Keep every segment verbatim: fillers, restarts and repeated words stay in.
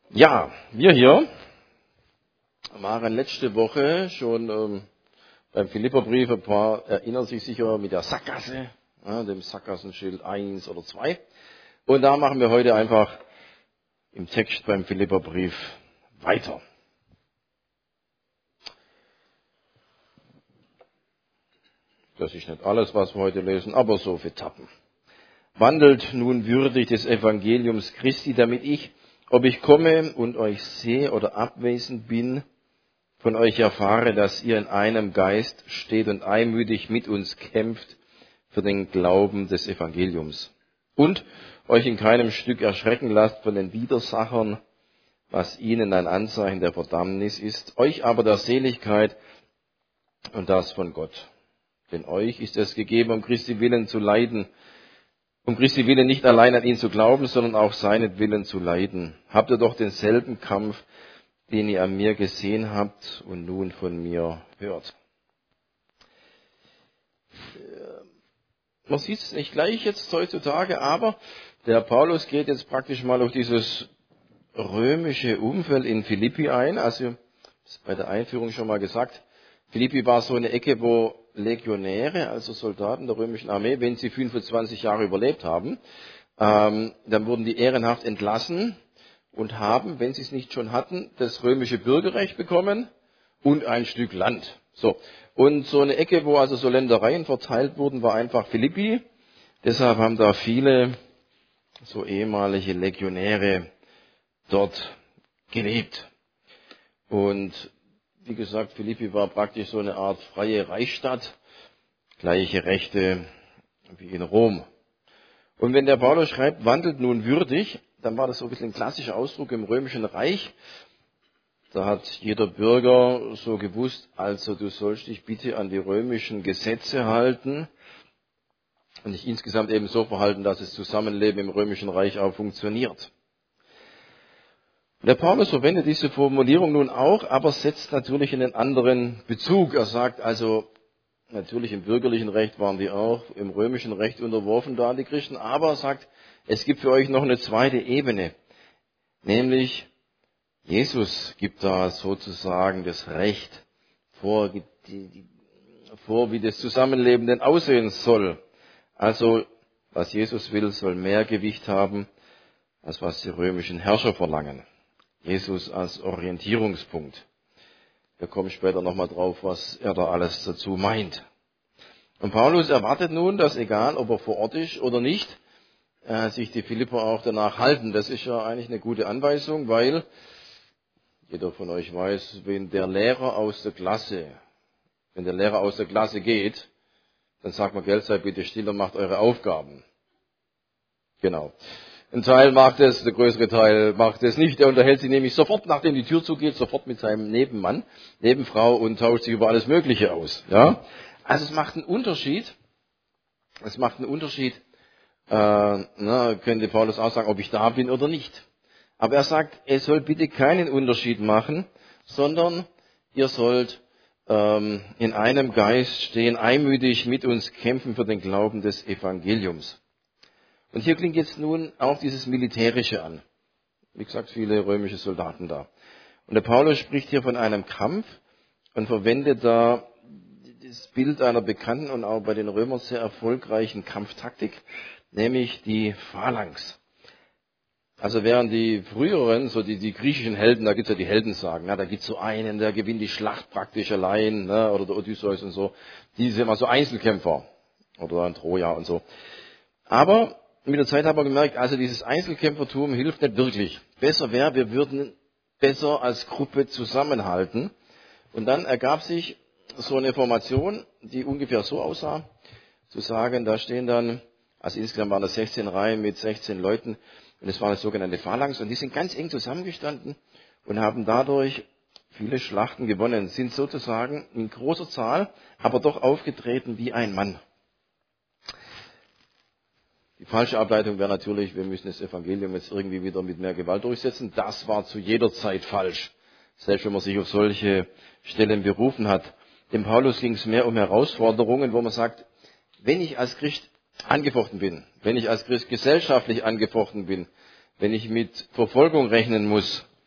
Ja, wir hier waren letzte Woche schon ähm, beim Philipperbrief. Ein paar erinnern sich sicher mit der Sackgasse, ja, dem Sackgassenschild eins oder zwei. Und da machen wir heute einfach im Text beim Philipperbrief weiter. Das ist nicht alles, was wir heute lesen, aber so viele Tappen. Wandelt nun würdig des Evangeliums Christi, damit ich, ob ich komme und euch sehe oder abwesend bin, von euch erfahre, dass ihr in einem Geist steht und einmütig mit uns kämpft für den Glauben des Evangeliums. Und euch in keinem Stück erschrecken lasst von den Widersachern, was ihnen ein Anzeichen der Verdammnis ist, euch aber der Seligkeit und das von Gott. Denn euch ist es gegeben, um Christi Willen zu leiden, um Christi Willen nicht allein an ihn zu glauben, sondern auch seinetwillen zu leiden. Habt ihr doch denselben Kampf, den ihr an mir gesehen habt und nun von mir hört. Man sieht es nicht gleich jetzt heutzutage, aber der Paulus geht jetzt praktisch mal auf dieses römische Umfeld in Philippi ein. Also, das ist bei der Einführung schon mal gesagt, Philippi war so eine Ecke, wo Legionäre, also Soldaten der römischen Armee, wenn sie fünfundzwanzig Jahre überlebt haben, ähm, dann wurden die ehrenhaft entlassen und haben, wenn sie es nicht schon hatten, das römische Bürgerrecht bekommen und ein Stück Land. So. Und so eine Ecke, wo also so Ländereien verteilt wurden, war einfach Philippi. Deshalb haben da viele so ehemalige Legionäre dort gelebt. Und wie gesagt, Philippi war praktisch so eine Art freie Reichsstadt, gleiche Rechte wie in Rom. Und wenn der Paulus schreibt, wandelt nun würdig, dann war das so ein bisschen ein klassischer Ausdruck im Römischen Reich. Da hat jeder Bürger so gewusst, also du sollst dich bitte an die römischen Gesetze halten und dich insgesamt eben so verhalten, dass das Zusammenleben im Römischen Reich auch funktioniert. Der Paulus verwendet diese Formulierung nun auch, aber setzt natürlich in einen anderen Bezug. Er sagt also, natürlich im bürgerlichen Recht waren die auch, im römischen Recht unterworfen da die Christen, aber er sagt, es gibt für euch noch eine zweite Ebene, nämlich Jesus gibt da sozusagen das Recht vor, die, die, vor, wie das Zusammenleben denn aussehen soll. Also, was Jesus will, soll mehr Gewicht haben, als was die römischen Herrscher verlangen. Jesus als Orientierungspunkt. Wir kommen später nochmal drauf, was er da alles dazu meint. Und Paulus erwartet nun, dass egal, ob er vor Ort ist oder nicht, äh, sich die Philipper auch danach halten. Das ist ja eigentlich eine gute Anweisung, weil jeder von euch weiß, wenn der Lehrer aus der Klasse, wenn der Lehrer aus der Klasse geht, dann sagt man, gell, seid bitte still und macht eure Aufgaben. Genau. Ein Teil macht es, der größere Teil macht es nicht. Der unterhält sich nämlich sofort, nachdem die Tür zugeht, sofort mit seinem Nebenmann, Nebenfrau und tauscht sich über alles Mögliche aus. Ja? Also es macht einen Unterschied. Es macht einen Unterschied, äh, na, könnte Paulus auch sagen, ob ich da bin oder nicht. Aber er sagt, es soll bitte keinen Unterschied machen, sondern ihr sollt ähm, in einem Geist stehen, einmütig mit uns kämpfen für den Glauben des Evangeliums. Und hier klingt jetzt nun auch dieses Militärische an. Wie gesagt, viele römische Soldaten da. Und der Paulus spricht hier von einem Kampf und verwendet da das Bild einer bekannten und auch bei den Römern sehr erfolgreichen Kampftaktik, nämlich die Phalanx. Also während die früheren, so die, die griechischen Helden, da gibt's ja die Heldensagen, ja, da gibt's so einen, der gewinnt die Schlacht praktisch allein, ne, oder der Odysseus und so. Die sind immer so Einzelkämpfer. Oder ein Troja und so. Aber mit der Zeit haben wir gemerkt, also dieses Einzelkämpfertum hilft nicht wirklich. Besser wäre, wir würden besser als Gruppe zusammenhalten. Und dann ergab sich so eine Formation, die ungefähr so aussah, zu sagen, da stehen dann, also insgesamt waren das sechzehn Reihen mit sechzehn Leuten, und es war eine sogenannte Phalanx, und die sind ganz eng zusammengestanden und haben dadurch viele Schlachten gewonnen, sind sozusagen in großer Zahl, aber doch aufgetreten wie ein Mann. Die falsche Ableitung wäre natürlich, wir müssen das Evangelium jetzt irgendwie wieder mit mehr Gewalt durchsetzen. Das war zu jeder Zeit falsch, selbst wenn man sich auf solche Stellen berufen hat. Dem Paulus ging es mehr um Herausforderungen, wo man sagt, wenn ich als Christ angefochten bin, wenn ich als Christ gesellschaftlich angefochten bin, wenn ich mit Verfolgung rechnen muss,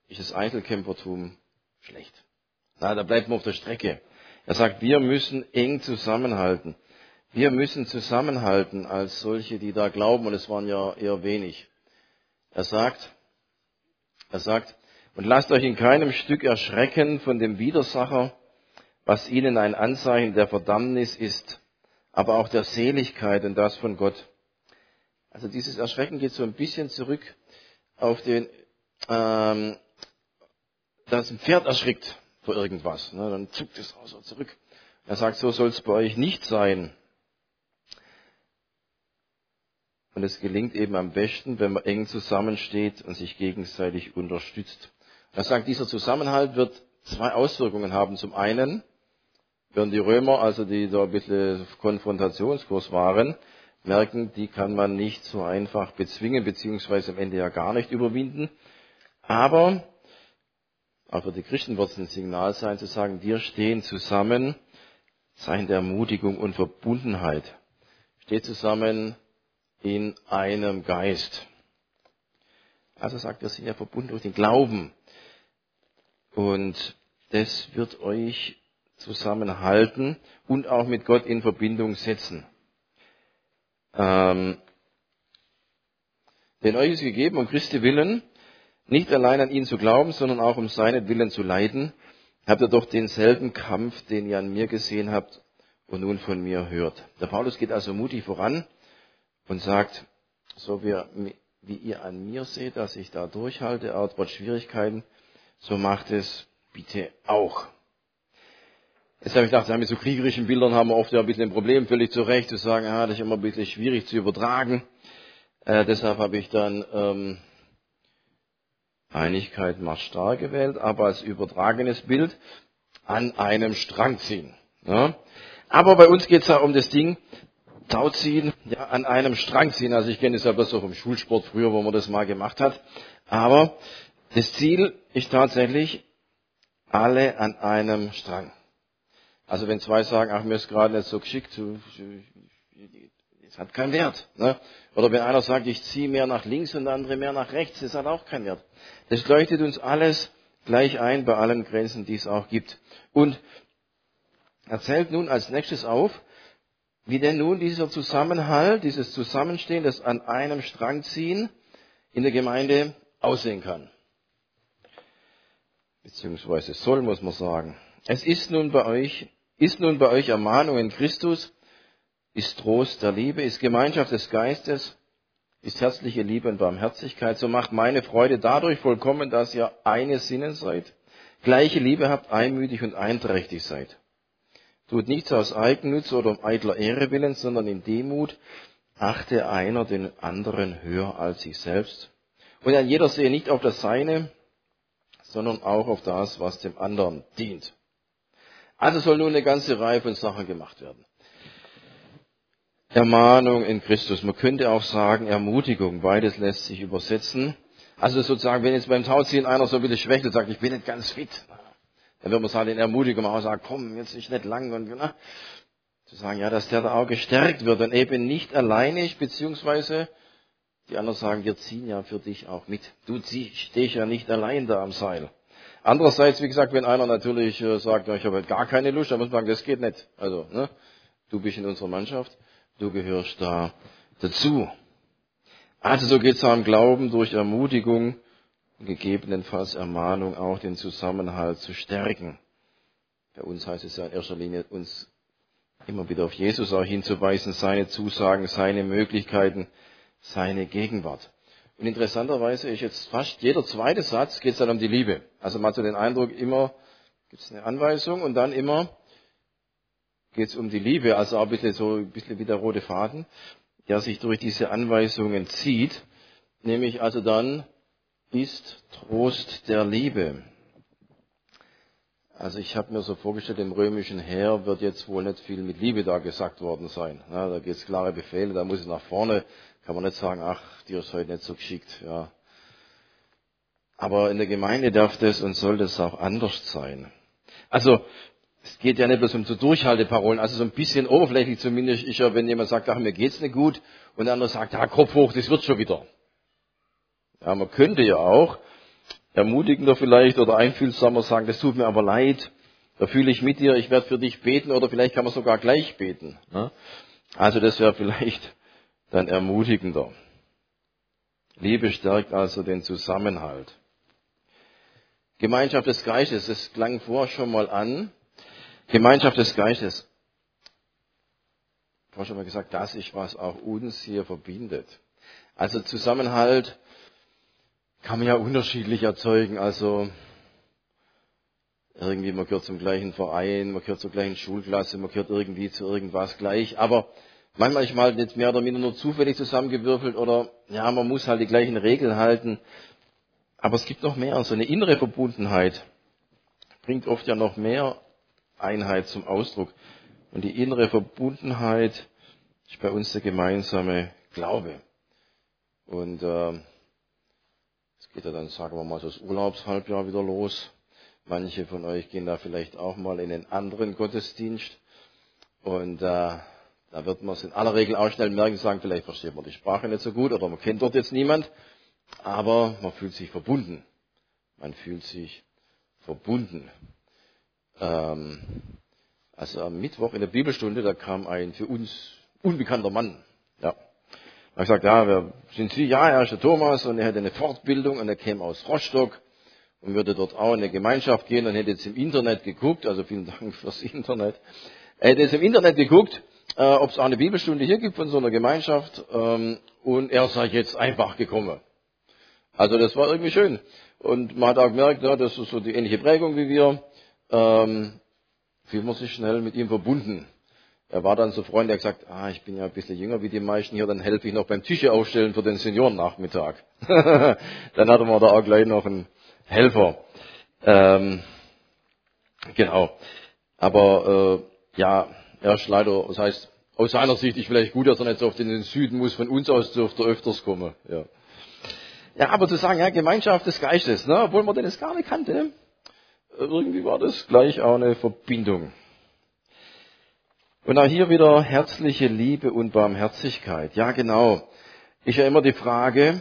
ist das Einzelkämpfertum schlecht. Na, da bleibt man auf der Strecke. Er sagt, wir müssen eng zusammenhalten. Wir müssen zusammenhalten als solche, die da glauben, und es waren ja eher wenig. Er sagt, er sagt, und lasst euch in keinem Stück erschrecken von dem Widersacher, was ihnen ein Anzeichen der Verdammnis ist, aber auch der Seligkeit und das von Gott. Also dieses Erschrecken geht so ein bisschen zurück auf den, ähm, dass ein Pferd erschrickt vor irgendwas. Ne? Dann zuckt es raus und zurück. Er sagt, so soll es bei euch nicht sein. Und es gelingt eben am besten, wenn man eng zusammensteht und sich gegenseitig unterstützt. Er sagt, dieser Zusammenhalt wird zwei Auswirkungen haben. Zum einen werden die Römer, also die da ein bisschen Konfrontationskurs waren, merken, die kann man nicht so einfach bezwingen, beziehungsweise am Ende ja gar nicht überwinden. Aber auch für die Christen wird es ein Signal sein, zu sagen, wir stehen zusammen, Zeichen der Ermutigung und Verbundenheit. Steht zusammen in einem Geist. Also sagt, wir sind ja verbunden durch den Glauben. Und das wird euch zusammenhalten und auch mit Gott in Verbindung setzen. Ähm, denn euch ist gegeben, um Christi willen, nicht allein an ihn zu glauben, sondern auch um seinen Willen zu leiden, habt ihr doch denselben Kampf, den ihr an mir gesehen habt und nun von mir hört. Der Paulus geht also mutig voran und sagt, so wie, wie ihr an mir seht, dass ich da durchhalte, auch trotz Schwierigkeiten, so macht es bitte auch. Jetzt habe ich gedacht, mit so kriegerischen Bildern haben wir oft ja ein bisschen ein Problem, völlig zu Recht, zu sagen, ah, das ist immer ein bisschen schwierig zu übertragen. Äh, deshalb habe ich dann ähm, Einigkeit macht stark gewählt, aber als übertragenes Bild an einem Strang ziehen. Ja. Aber bei uns geht es ja um das Ding, Tauziehen, ja, an einem Strang ziehen. Also ich kenne das ja besser vom Schulsport früher, wo man das mal gemacht hat. Aber das Ziel ist tatsächlich, alle an einem Strang. Also wenn zwei sagen, ach, mir ist gerade nicht so geschickt, das hat keinen Wert. Ne? Oder wenn einer sagt, ich ziehe mehr nach links und der andere mehr nach rechts, das hat auch keinen Wert. Das leuchtet uns alles gleich ein bei allen Grenzen, die es auch gibt. Und er zählt nun als nächstes auf, wie denn nun dieser Zusammenhalt, dieses Zusammenstehen, das an einem Strang ziehen, in der Gemeinde aussehen kann. Beziehungsweise soll, muss man sagen. Es ist nun bei euch, ist nun bei euch Ermahnung in Christus, ist Trost der Liebe, ist Gemeinschaft des Geistes, ist herzliche Liebe und Barmherzigkeit. So macht meine Freude dadurch vollkommen, dass ihr eines Sinnes seid, gleiche Liebe habt, einmütig und einträchtig seid. Tut nichts aus Eigennutz oder um eitler Ehre willen, sondern in Demut achte einer den anderen höher als sich selbst. Und ein jeder sehe nicht auf das Seine, sondern auch auf das, was dem anderen dient. Also soll nun eine ganze Reihe von Sachen gemacht werden. Ermahnung in Christus. Man könnte auch sagen Ermutigung. Beides lässt sich übersetzen. Also sozusagen, wenn jetzt beim Tauziehen einer so ein bisschen schwächelt und sagt, ich bin nicht ganz fit, dann wird man sagen, in Ermutigung auch sagen, komm, jetzt ist nicht lang. Und na, zu sagen, ja, dass der da auch gestärkt wird und eben nicht alleine ist, beziehungsweise die anderen sagen, wir ziehen ja für dich auch mit. Du stehst ja nicht allein da am Seil. Andererseits, wie gesagt, wenn einer natürlich äh, sagt, ich habe gar keine Lust, dann muss man sagen, das geht nicht. Also, ne, du bist in unserer Mannschaft, du gehörst da dazu. Also so geht es am Glauben durch Ermutigung, gegebenenfalls Ermahnung auch den Zusammenhalt zu stärken. Bei uns heißt es ja in erster Linie, uns immer wieder auf Jesus auch hinzuweisen, seine Zusagen, seine Möglichkeiten, seine Gegenwart. Und interessanterweise ist jetzt fast jeder zweite Satz, geht es dann um die Liebe. Also man hat so den Eindruck, immer gibt es eine Anweisung und dann immer geht es um die Liebe. Also auch ein bisschen so ein bisschen wie der rote Faden, der sich durch diese Anweisungen zieht. Nämlich also dann ist Trost der Liebe. Also ich habe mir so vorgestellt, im römischen Heer wird jetzt wohl nicht viel mit Liebe da gesagt worden sein. Ja, da gibt es klare Befehle, da muss es nach vorne. Kann man nicht sagen, ach, dir ist heute nicht so geschickt. Ja. Aber in der Gemeinde darf das und soll das auch anders sein. Also es geht ja nicht bloß um so Durchhalteparolen. Also so ein bisschen oberflächlich zumindest ist ja, wenn jemand sagt, ach, mir geht's nicht gut, und der andere sagt, ja, Kopf hoch, das wird schon wieder. Ja, man könnte ja auch ermutigender vielleicht oder einfühlsamer sagen, das tut mir aber leid, da fühle ich mit dir, ich werde für dich beten oder vielleicht kann man sogar gleich beten. Ne? Also das wäre vielleicht dann ermutigender. Liebe stärkt also den Zusammenhalt. Gemeinschaft des Geistes, das klang vorher schon mal an. Gemeinschaft des Geistes. Ich habe schon mal gesagt, das ist, was auch uns hier verbindet. Also Zusammenhalt kann man ja unterschiedlich erzeugen. Also irgendwie, man gehört zum gleichen Verein, man gehört zur gleichen Schulklasse, man gehört irgendwie zu irgendwas gleich. Aber manchmal ist man halt jetzt mehr oder minder nur zufällig zusammengewürfelt oder ja, man muss halt die gleichen Regeln halten. Aber es gibt noch mehr. So eine innere Verbundenheit bringt oft ja noch mehr Einheit zum Ausdruck. Und die innere Verbundenheit ist bei uns der gemeinsame Glaube. Und äh, es geht ja dann, sagen wir mal, so das Urlaubshalbjahr wieder los. Manche von euch gehen da vielleicht auch mal in einen anderen Gottesdienst. Und äh, da wird man es in aller Regel auch schnell merken, sagen, vielleicht versteht man die Sprache nicht so gut oder man kennt dort jetzt niemand. Aber man fühlt sich verbunden. Man fühlt sich verbunden. Ähm, also am Mittwoch in der Bibelstunde, da kam ein für uns unbekannter Mann. Ja. Er hat gesagt, ja, wer sind Sie? Ja, er ist der Thomas und er hätte eine Fortbildung und er käme aus Rostock und würde dort auch in eine Gemeinschaft gehen und hätte jetzt im Internet geguckt, also vielen Dank fürs Internet. Er hätte jetzt im Internet geguckt, äh, ob es auch eine Bibelstunde hier gibt von so einer Gemeinschaft ähm, und er sei jetzt einfach gekommen. Also das war irgendwie schön. Und man hat auch gemerkt, ja, das ist so die ähnliche Prägung wie wir. Ähm, fühlt man sich schnell mit ihm verbunden. Er war dann so Freund, der hat gesagt, ah, ich bin ja ein bisschen jünger wie die meisten hier, dann helfe ich noch beim Tische aufstellen für den Seniorennachmittag. Dann hatten wir da auch gleich noch einen Helfer. Ähm, genau. Aber äh, ja, er ist leider, das heißt, aus seiner Sicht ist vielleicht gut, dass er nicht so oft in den Süden muss, von uns aus dürfte er öfters kommen. Ja. Ja, aber zu sagen, ja, Gemeinschaft des Geistes, ne, obwohl man den jetzt gar nicht kannte, irgendwie war das gleich auch eine Verbindung. Und auch hier wieder herzliche Liebe und Barmherzigkeit. Ja, genau. Ist ja immer die Frage,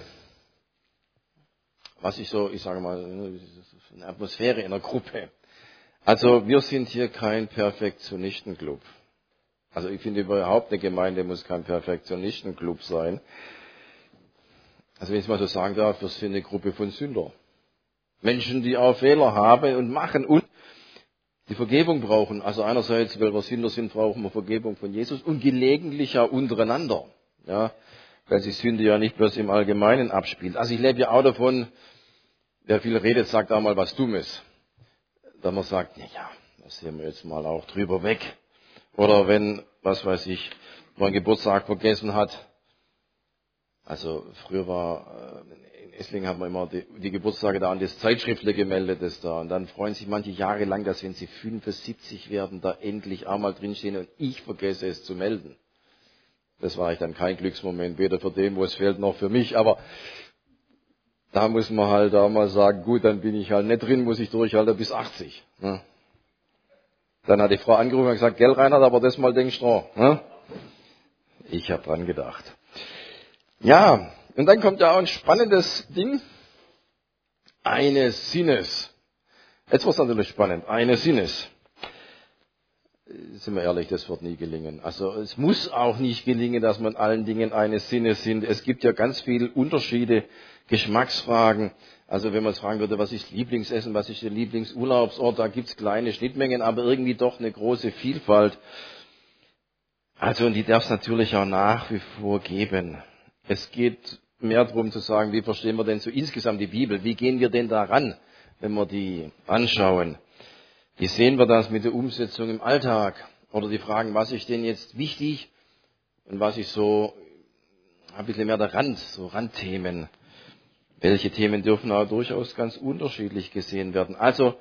was ich so, ich sage mal, eine Atmosphäre in einer Gruppe. Also wir sind hier kein Perfektionistenclub. Also ich finde überhaupt, eine Gemeinde muss kein Perfektionistenclub sein. Also wenn ich es mal so sagen darf, wir sind eine Gruppe von Sünder. Menschen, die auch Fehler haben und machen und die Vergebung brauchen. Also einerseits, weil wir Sünder sind, brauchen wir Vergebung von Jesus und gelegentlich ja untereinander. Ja, weil sich Sünde ja nicht bloß im Allgemeinen abspielt. Also ich lebe ja auch davon, wer viel redet, sagt auch mal was Dummes. Da man sagt, ja, das sehen wir jetzt mal auch drüber weg. Oder wenn, was weiß ich, man Geburtstag vergessen hat. Also früher war, in Esslingen hat man immer die, die Geburtstage da an das Zeitschriftle gemeldet, das da. Und dann freuen sich manche Jahre lang, dass wenn sie fünfundsiebzig werden, da endlich auch mal drinstehen und ich vergesse es zu melden. Das war eigentlich dann kein Glücksmoment, weder für den, wo es fehlt, noch für mich. Aber da muss man halt auch mal sagen, gut, dann bin ich halt nicht drin, muss ich durchhalten bis achtzig. Ne? Dann hat die Frau angerufen und gesagt, gell Reinhard, aber das mal denkst du noch. Ne? Ich habe dran gedacht. Ja, und dann kommt ja auch ein spannendes Ding. Eines Sinnes. Jetzt wird es natürlich spannend. Eines Sinnes. Sind wir ehrlich, das wird nie gelingen. Also es muss auch nicht gelingen, dass man in allen Dingen eines Sinnes sind. Es gibt ja ganz viele Unterschiede, Geschmacksfragen. Also wenn man es fragen würde, was ist Lieblingsessen, was ist der Lieblingsurlaubsort, da gibt es kleine Schnittmengen, aber irgendwie doch eine große Vielfalt. Also und die darf es natürlich auch nach wie vor geben. Es geht mehr darum zu sagen, wie verstehen wir denn so insgesamt die Bibel? Wie gehen wir denn daran, wenn wir die anschauen? Wie sehen wir das mit der Umsetzung im Alltag? Oder die Fragen, was ist denn jetzt wichtig und was ist so ein bisschen mehr der Rand, so Randthemen? Welche Themen dürfen auch durchaus ganz unterschiedlich gesehen werden? Also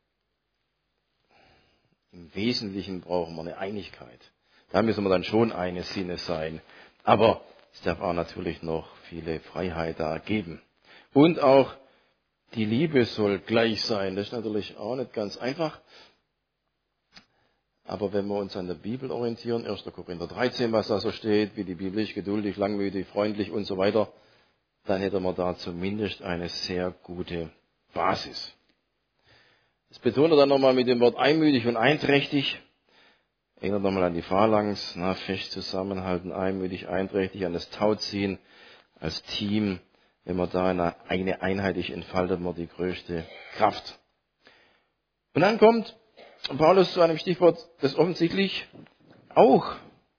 im Wesentlichen brauchen wir eine Einigkeit. Da müssen wir dann schon eines Sinnes sein. Aber es darf auch natürlich noch viele Freiheit da geben. Und auch die Liebe soll gleich sein. Das ist natürlich auch nicht ganz einfach. Aber wenn wir uns an der Bibel orientieren, erster Korinther dreizehn, was da so steht, wie die Bibel ist, geduldig, langmütig, freundlich und so weiter, dann hätten wir da zumindest eine sehr gute Basis. Das betont er dann nochmal mit dem Wort einmütig und einträchtig. Erinnert nochmal an die Phalanx, na, fest zusammenhalten, einmütig, einträchtig, an das Tauziehen als Team. Wenn man da eine eigene Einheit ist, entfaltet man die größte Kraft. Und dann kommt Paulus zu einem Stichwort, das offensichtlich auch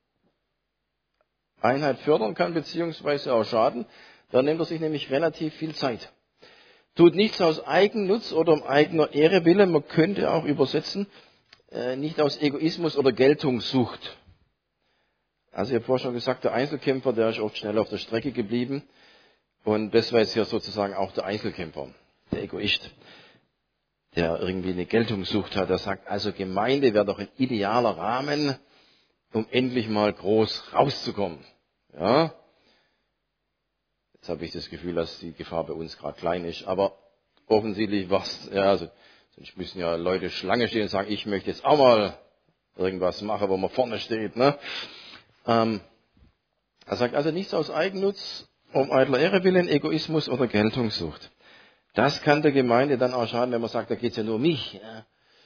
Einheit fördern kann, beziehungsweise auch schaden. Da nimmt er sich nämlich relativ viel Zeit. Tut nichts aus Eigennutz oder um eigener Ehre willen. Man könnte auch übersetzen, äh, nicht aus Egoismus oder Geltungssucht. Also ich habe vorher schon gesagt, der Einzelkämpfer, der ist oft schnell auf der Strecke geblieben. Und das war jetzt hier sozusagen auch der Einzelkämpfer, der Egoist, der irgendwie eine Geltungssucht hat. Der sagt, also Gemeinde wäre doch ein idealer Rahmen, um endlich mal groß rauszukommen. Ja. Jetzt habe ich das Gefühl, dass die Gefahr bei uns gerade klein ist. Aber offensichtlich war es, ja, also, sonst müssen ja Leute Schlange stehen und sagen, ich möchte jetzt auch mal irgendwas machen, wo man vorne steht. Ne? Ähm, er sagt also nichts aus Eigennutz, um eitler Ehre willen, Egoismus oder Geltungssucht. Das kann der Gemeinde dann auch schaden, wenn man sagt, da geht es ja nur um mich. Ja.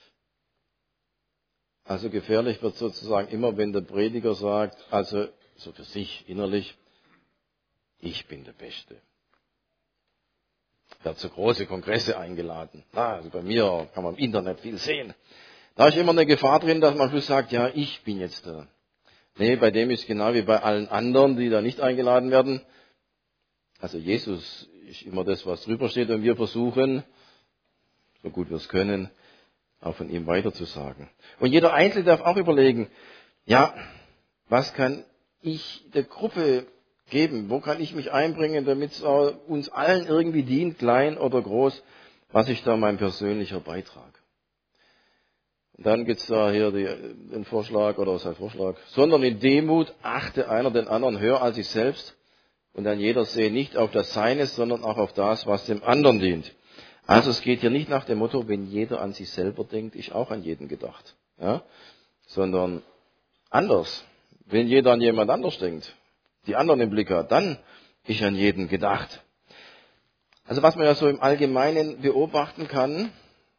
Also gefährlich wird sozusagen immer, wenn der Prediger sagt, also so für sich innerlich, ich bin der Beste. Ich werde zu große Kongresse eingeladen. Na, also bei mir kann man im Internet viel sehen. Da ist immer eine Gefahr drin, dass man am Schluss sagt, ja, ich bin jetzt der. Nee, bei dem ist genau wie bei allen anderen, die da nicht eingeladen werden. Also Jesus ist immer das, was drüber steht, und wir versuchen, so gut wir es können, auch von ihm weiterzusagen. Und jeder Einzelne darf auch überlegen, ja, was kann ich der Gruppe geben? Wo kann ich mich einbringen, damit es uns allen irgendwie dient, klein oder groß? Was ist da mein persönlicher Beitrag? Und dann gibt es da hier die, den Vorschlag, oder was heißt Vorschlag? Sondern in Demut achte einer den anderen höher als sich selbst. Und dann jeder sehe nicht auf das Seine, sondern auch auf das, was dem anderen dient. Also es geht hier nicht nach dem Motto, wenn jeder an sich selber denkt, ist auch an jeden gedacht. Ja? Sondern anders. Wenn jeder an jemand anders denkt, die anderen im Blick hat, dann ist an jeden gedacht. Also was man ja so im Allgemeinen beobachten kann,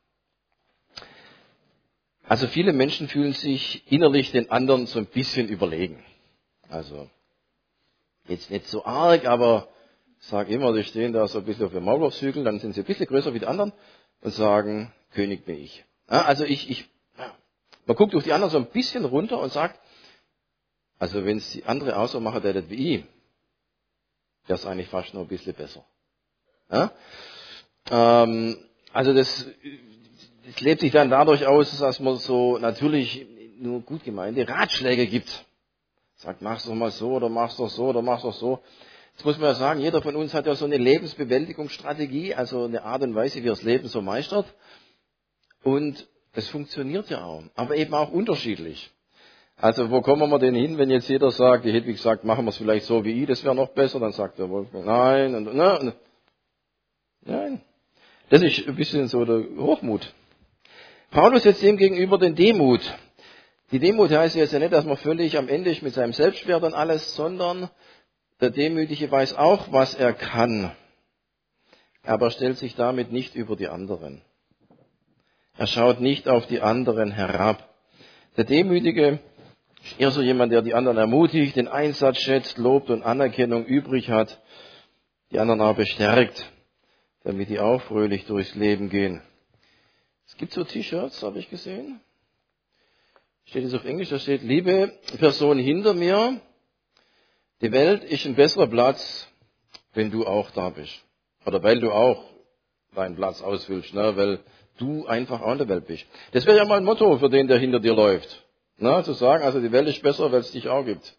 also viele Menschen fühlen sich innerlich den anderen so ein bisschen überlegen. Also jetzt nicht so arg, aber ich sage immer, die stehen da so ein bisschen auf dem Maulwurfshügel, dann sind sie ein bisschen größer wie die anderen und sagen, König bin ich. Ja, also ich, ich, man guckt auf die anderen so ein bisschen runter und sagt, also wenn es die andere auch so machen, der das wie ich, wäre es eigentlich fast noch ein bisschen besser. Ja? Ähm, also das, das lebt sich dann dadurch aus, dass man so natürlich nur gut gemeinte Ratschläge gibt. Sagt, mach's doch mal so oder mach's doch so oder mach's doch so. Jetzt muss man ja sagen, jeder von uns hat ja so eine Lebensbewältigungsstrategie, also eine Art und Weise, wie er das Leben so meistert. Und das funktioniert ja auch, aber eben auch unterschiedlich. Also wo kommen wir denn hin, wenn jetzt jeder sagt, die Hedwig sagt, machen wir es vielleicht so wie ich, das wäre noch besser, dann sagt der Wolfgang, nein, und, na, nein. Das ist ein bisschen so der Hochmut. Paulus setzt dem gegenüber den Demut. Die Demut heißt jetzt ja nicht, dass man völlig am Ende ist mit seinem Selbstwert und alles, sondern der Demütige weiß auch, was er kann. Aber stellt sich damit nicht über die anderen. Er schaut nicht auf die anderen herab. Der Demütige ist eher so jemand, der die anderen ermutigt, den Einsatz schätzt, lobt und Anerkennung übrig hat, die anderen auch bestärkt, damit die auch fröhlich durchs Leben gehen. Es gibt so T-Shirts, habe ich gesehen. Steht es auf Englisch, da steht, liebe Person hinter mir, die Welt ist ein besserer Platz, wenn du auch da bist. Oder weil du auch deinen Platz ausfüllst, ne? Weil du einfach auch in der Welt bist. Das wäre ja mal ein Motto für den, der hinter dir läuft. Ne? Zu sagen, also die Welt ist besser, weil es dich auch gibt.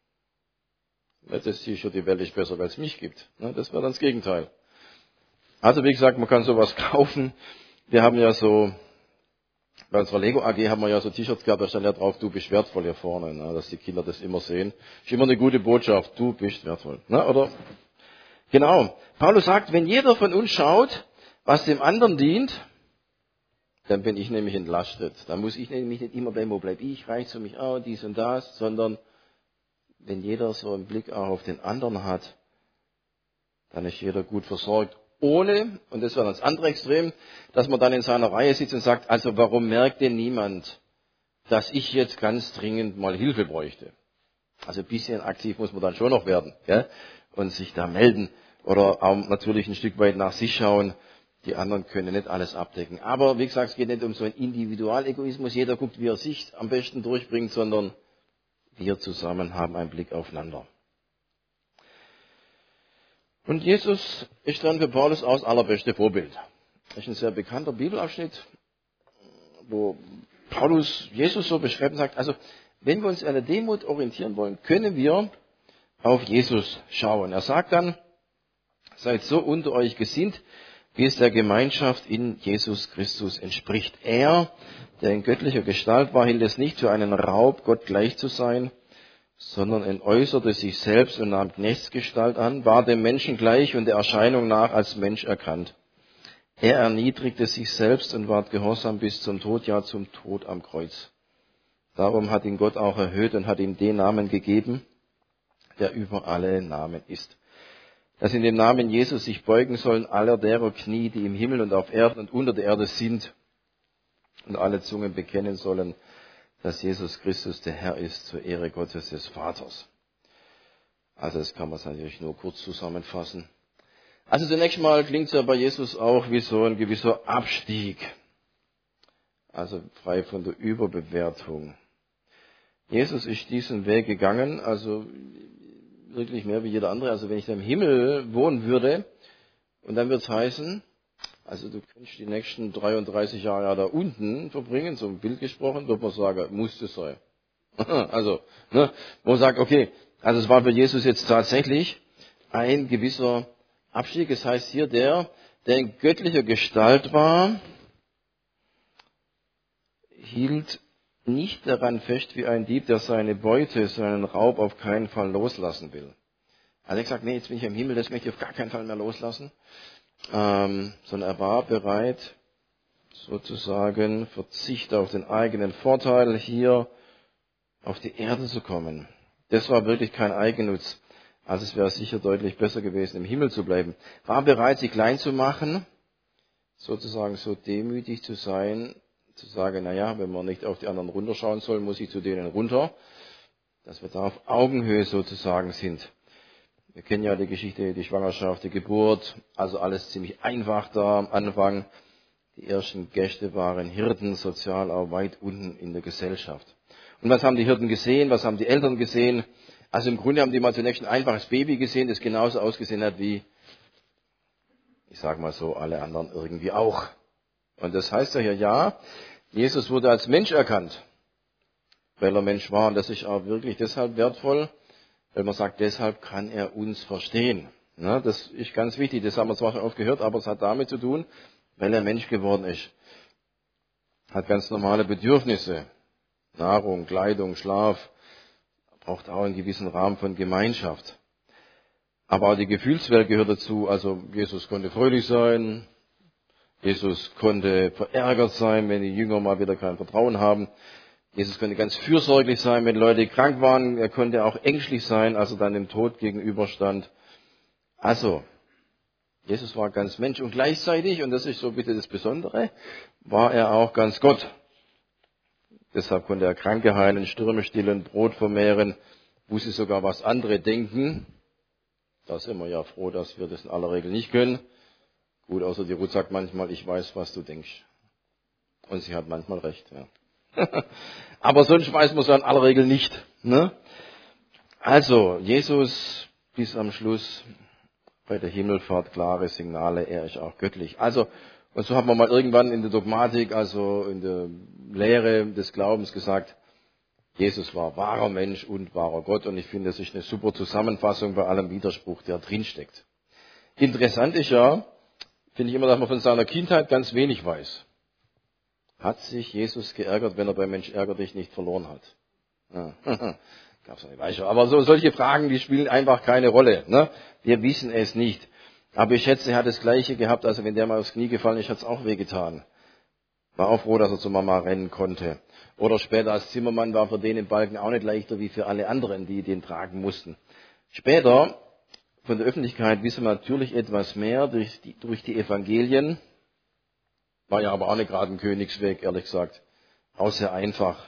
Nicht das T-Shirt, die Welt ist besser, weil es mich gibt. Ne? Das wäre dann das Gegenteil. Also wie gesagt, man kann sowas kaufen. Wir haben ja so, bei unserer Lego A G haben wir ja so T-Shirts gehabt, da stand ja drauf, du bist wertvoll hier vorne, ne? Dass die Kinder das immer sehen. Ist immer eine gute Botschaft, du bist wertvoll. Ne? Oder? Genau. Paulus sagt, wenn jeder von uns schaut, was dem anderen dient, dann bin ich nämlich entlastet. Dann muss ich nämlich nicht immer bleiben, wo bleib ich, reicht für mich auch, dies und das, sondern wenn jeder so einen Blick auch auf den anderen hat, dann ist jeder gut versorgt. Ohne, und das war das andere Extrem, dass man dann in seiner Reihe sitzt und sagt, also warum merkt denn niemand, dass ich jetzt ganz dringend mal Hilfe bräuchte? Also ein bisschen aktiv muss man dann schon noch werden, gell? Und sich da melden oder auch natürlich ein Stück weit nach sich schauen. Die anderen können nicht alles abdecken. Aber wie gesagt, es geht nicht um so einen Individualegoismus. Jeder guckt, wie er sich am besten durchbringt, sondern wir zusammen haben einen Blick aufeinander. Und Jesus ist dann für Paulus auch das allerbeste Vorbild. Das ist ein sehr bekannter Bibelabschnitt, wo Paulus Jesus so beschreibt und sagt, also wenn wir uns an der Demut orientieren wollen, können wir auf Jesus schauen. Er sagt dann, seid so unter euch gesinnt, wie es der Gemeinschaft in Jesus Christus entspricht. Er, der in göttlicher Gestalt war, hielt es nicht für einen Raub, Gott gleich zu sein, sondern entäußerte sich selbst und nahm Knechtsgestalt an, war dem Menschen gleich und der Erscheinung nach als Mensch erkannt. Er erniedrigte sich selbst und ward gehorsam bis zum Tod, ja zum Tod am Kreuz. Darum hat ihn Gott auch erhöht und hat ihm den Namen gegeben, der über alle Namen ist. Dass in dem Namen Jesus sich beugen sollen aller derer Knie, die im Himmel und auf Erden und unter der Erde sind, und alle Zungen bekennen sollen, dass Jesus Christus der Herr ist, zur Ehre Gottes des Vaters. Also das kann man natürlich nur kurz zusammenfassen. Also zunächst mal klingt es ja bei Jesus auch wie so ein gewisser Abstieg. Also frei von der Überbewertung. Jesus ist diesen Weg gegangen, also wirklich mehr wie jeder andere. Also wenn ich da im Himmel wohnen würde, und dann wird es heißen, also du kannst die nächsten dreiunddreißig Jahre ja da unten verbringen, so ein Bild gesprochen, wird man sagen, muss das sein. Also, ne, wo man sagt, okay, also es war für Jesus jetzt tatsächlich ein gewisser Abstieg. Das heißt hier, der, der in göttlicher Gestalt war, hielt nicht daran fest wie ein Dieb, der seine Beute, seinen Raub auf keinen Fall loslassen will. Also er hat gesagt, nee, jetzt bin ich im Himmel, das möchte ich auf gar keinen Fall mehr loslassen. Ähm, sondern er war bereit, sozusagen Verzicht auf den eigenen Vorteil, hier auf die Erde zu kommen. Das war wirklich kein Eigennutz. Also es wäre sicher deutlich besser gewesen, im Himmel zu bleiben. War bereit, sich klein zu machen, sozusagen so demütig zu sein, zu sagen, naja, wenn man nicht auf die anderen runterschauen soll, muss ich zu denen runter, dass wir da auf Augenhöhe sozusagen sind. Wir kennen ja die Geschichte, die Schwangerschaft, die Geburt, also alles ziemlich einfach da am Anfang. Die ersten Gäste waren Hirten, sozial auch weit unten in der Gesellschaft. Und was haben die Hirten gesehen? Was haben die Eltern gesehen? Also im Grunde haben die mal zunächst ein einfaches Baby gesehen, das genauso ausgesehen hat wie, ich sage mal so, alle anderen irgendwie auch. Und das heißt ja hier, ja, Jesus wurde als Mensch erkannt, weil er Mensch war. Und das ist auch wirklich deshalb wertvoll, weil man sagt, deshalb kann er uns verstehen. Ja, das ist ganz wichtig, das haben wir zwar schon oft gehört, aber es hat damit zu tun, weil er Mensch geworden ist. Hat ganz normale Bedürfnisse. Nahrung, Kleidung, Schlaf. Braucht auch einen gewissen Rahmen von Gemeinschaft. Aber auch die Gefühlswelt gehört dazu. Also Jesus konnte fröhlich sein. Jesus konnte verärgert sein, wenn die Jünger mal wieder kein Vertrauen haben. Jesus konnte ganz fürsorglich sein, wenn Leute krank waren. Er konnte auch ängstlich sein, als er dann dem Tod gegenüberstand. Also, Jesus war ganz Mensch und gleichzeitig, und das ist so bitte das Besondere, war er auch ganz Gott. Deshalb konnte er Kranke heilen, Stürme stillen, Brot vermehren, wusste sogar, was andere denken. Da sind wir ja froh, dass wir das in aller Regel nicht können. Gut, außer die Ruth sagt manchmal, ich weiß, was du denkst. Und sie hat manchmal recht, ja. Aber sonst weiß man es in aller Regel nicht. Ne? Also, Jesus bis am Schluss bei der Himmelfahrt klare Signale, er ist auch göttlich. Also, und so hat man mal irgendwann in der Dogmatik, also in der Lehre des Glaubens gesagt, Jesus war wahrer Mensch und wahrer Gott. Und ich finde, das ist eine super Zusammenfassung bei allem Widerspruch, der drinsteckt. Interessant ist ja, finde ich immer, dass man von seiner Kindheit ganz wenig weiß. Hat sich Jesus geärgert, wenn er beim Mensch ärger dich nicht verloren hat? Ja. Gab's nicht, weiß ich. Aber so, solche Fragen, die spielen einfach keine Rolle. Ne? Wir wissen es nicht. Aber ich schätze, er hat das Gleiche gehabt, also wenn der mal aufs Knie gefallen ist, hat es auch wehgetan. War auch froh, dass er zur Mama rennen konnte. Oder später als Zimmermann war für den im Balken auch nicht leichter wie für alle anderen, die den tragen mussten. Später Von der Öffentlichkeit wissen wir natürlich etwas mehr durch die, durch die Evangelien. War ja aber auch nicht gerade ein Königsweg, ehrlich gesagt. Auch sehr einfach.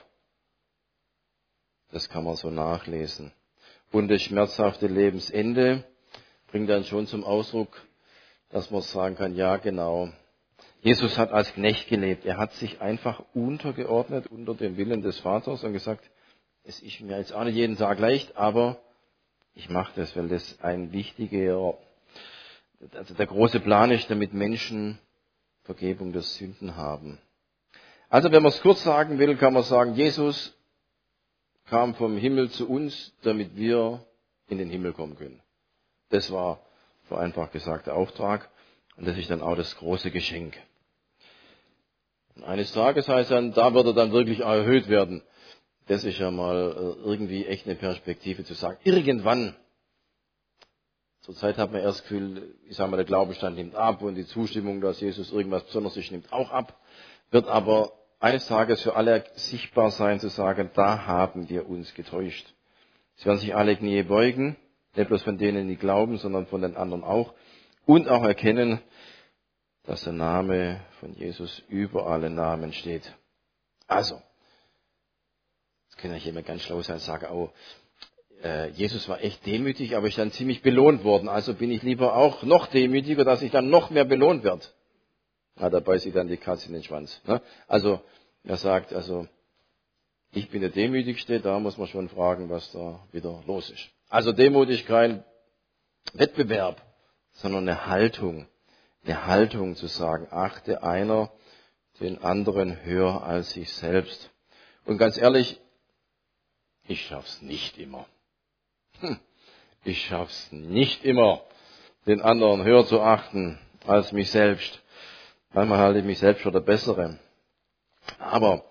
Das kann man so nachlesen. Und das schmerzhafte Lebensende bringt dann schon zum Ausdruck, dass man sagen kann, ja genau, Jesus hat als Knecht gelebt. Er hat sich einfach untergeordnet unter dem Willen des Vaters und gesagt, es ist mir jetzt auch nicht jeden Tag leicht, aber ich mache das, weil das ein wichtiger, also der große Plan ist, damit Menschen Vergebung der Sünden haben. Also wenn man es kurz sagen will, kann man sagen, Jesus kam vom Himmel zu uns, damit wir in den Himmel kommen können. Das war vereinfacht gesagt der Auftrag und das ist dann auch das große Geschenk. Und eines Tages heißt dann, da wird er dann wirklich erhöht werden. Das ist ja mal irgendwie echt eine Perspektive zu sagen. Irgendwann, zurzeit hat man erst das Gefühl, ich sage mal, der Glaubenstand nimmt ab und die Zustimmung, dass Jesus irgendwas Besonderes ist, nimmt auch ab, wird aber eines Tages für alle sichtbar sein, zu sagen, da haben wir uns getäuscht. Es werden sich alle Knie beugen, nicht bloß von denen, die glauben, sondern von den anderen auch, und auch erkennen, dass der Name von Jesus über alle Namen steht. Also, jetzt kann ich immer ganz schlau sein und sagen, oh, äh, Jesus war echt demütig, aber ist dann ziemlich belohnt worden. Also bin ich lieber auch noch demütiger, dass ich dann noch mehr belohnt werde. Ja, da beißt sich dann die Katze in den Schwanz. Ne? Also, er sagt, also, ich bin der Demütigste, da muss man schon fragen, was da wieder los ist. Also demutig kein Wettbewerb, sondern eine Haltung. Eine Haltung zu sagen, achte einer den anderen höher als sich selbst. Und ganz ehrlich, ich schaff's nicht immer. Hm, ich schaff's nicht immer, den anderen höher zu achten als mich selbst. Manchmal halte ich mich selbst für der Bessere. Aber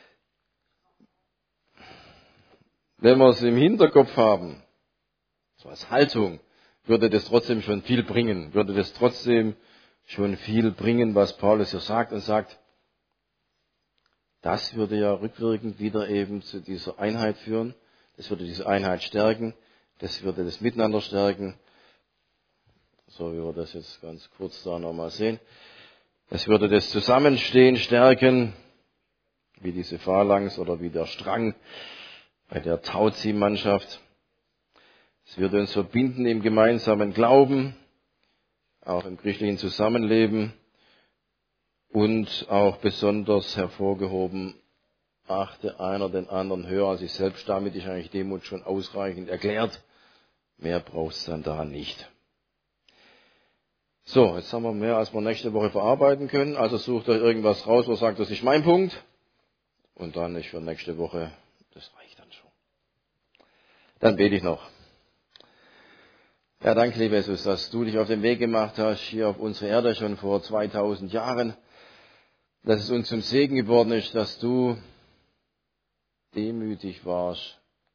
wenn wir es im Hinterkopf haben, so als Haltung, würde das trotzdem schon viel bringen, würde das trotzdem schon viel bringen, was Paulus hier sagt und sagt, das würde ja rückwirkend wieder eben zu dieser Einheit führen, das würde diese Einheit stärken, das würde das Miteinander stärken, so wie wir das jetzt ganz kurz da nochmal sehen, das würde das Zusammenstehen stärken, wie diese Phalanx oder wie der Strang bei der Tauziehmannschaft. Es würde uns verbinden im gemeinsamen Glauben, auch im christlichen Zusammenleben und auch besonders hervorgehoben, achte einer den anderen höher als sich selbst. Damit ist eigentlich Demut schon ausreichend erklärt. Mehr braucht es dann da nicht. So, jetzt haben wir mehr, als wir nächste Woche verarbeiten können. Also sucht euch irgendwas raus, wo sagt, das ist mein Punkt. Und dann ist für nächste Woche, das reicht dann schon. Dann bete ich noch. Ja, danke, lieber Jesus, dass du dich auf den Weg gemacht hast, hier auf unsere Erde schon vor zweitausend Jahren, dass es uns zum Segen geworden ist, dass du demütig warst,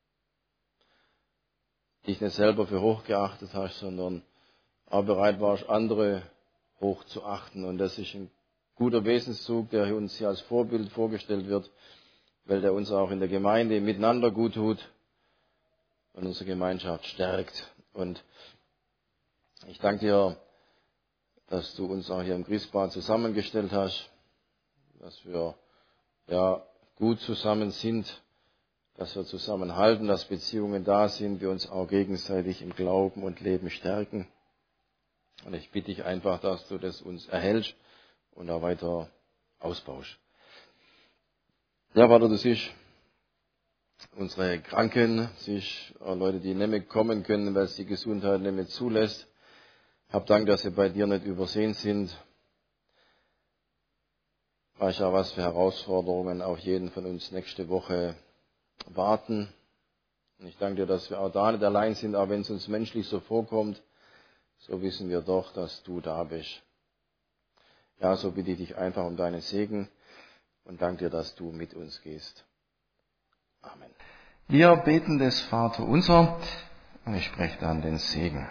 dich nicht selber für hoch geachtet hast, sondern auch bereit warst, andere hoch zu achten. Und das ist ein guter Wesenszug, der uns hier als Vorbild vorgestellt wird, weil der uns auch in der Gemeinde miteinander gut tut und unsere Gemeinschaft stärkt. Und ich danke dir, dass du uns auch hier im Griesbad zusammengestellt hast, dass wir ja gut zusammen sind, dass wir zusammenhalten, dass Beziehungen da sind, wir uns auch gegenseitig im Glauben und Leben stärken. Und ich bitte dich einfach, dass du das uns erhältst und auch weiter ausbaust. Ja, Vater, du siehst unsere Kranken, siehst auch Leute, die nicht mehr kommen können, weil es die Gesundheit nicht mehr zulässt. Hab Dank, dass sie bei dir nicht übersehen sind. Weißt ja, was für Herausforderungen auf jeden von uns nächste Woche warten. Und ich danke dir, dass wir auch da nicht allein sind, auch wenn es uns menschlich so vorkommt, so wissen wir doch, dass du da bist. Ja, so bitte ich dich einfach um deinen Segen und danke dir, dass du mit uns gehst. Amen. Wir beten das Vaterunser und ich spreche dann den Segen.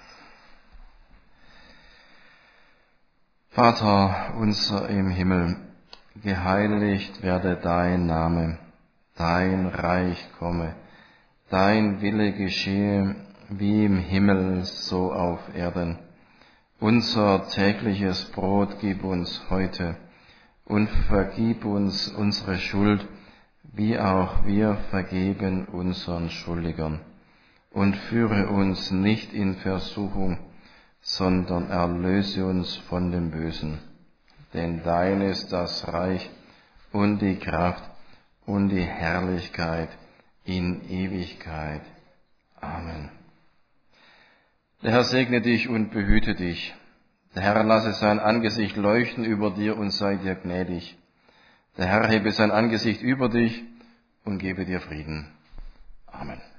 Vater unser im Himmel, geheiligt werde dein Name, dein Reich komme, dein Wille geschehe, wie im Himmel, so auf Erden. Unser tägliches Brot gib uns heute und vergib uns unsere Schuld, wie auch wir vergeben unseren Schuldigern. Und führe uns nicht in Versuchung, sondern erlöse uns von dem Bösen. Denn dein ist das Reich und die Kraft und die Herrlichkeit in Ewigkeit. Amen. Der Herr segne dich und behüte dich. Der Herr lasse sein Angesicht leuchten über dir und sei dir gnädig. Der Herr hebe sein Angesicht über dich und gebe dir Frieden. Amen.